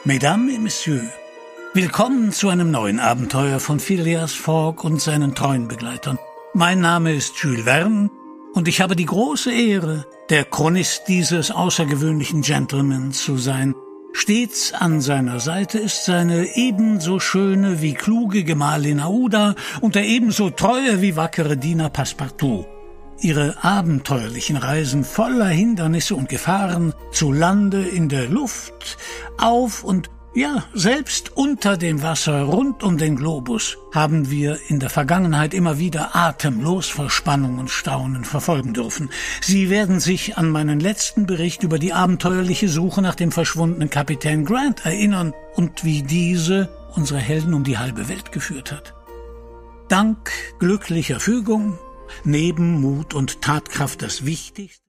Mesdames et Messieurs, willkommen zu einem neuen Abenteuer von Phileas Fogg und seinen treuen Begleitern. Mein Name ist Jules Verne und ich habe die große Ehre, der Chronist dieses außergewöhnlichen Gentleman zu sein. Stets an seiner Seite ist seine ebenso schöne wie kluge Gemahlin Aouda und der ebenso treue wie wackere Diener Passepartout. Ihre abenteuerlichen Reisen voller Hindernisse und Gefahren, zu Lande, in der Luft, auf und ja, selbst unter dem Wasser rund um den Globus haben wir in der Vergangenheit immer wieder atemlos vor Spannung und Staunen verfolgen dürfen. Sie werden sich an meinen letzten Bericht über die abenteuerliche Suche nach dem verschwundenen Kapitän Grant erinnern und wie diese unsere Helden um die halbe Welt geführt hat. Dank glücklicher Fügung, neben Mut und Tatkraft das Wichtigste.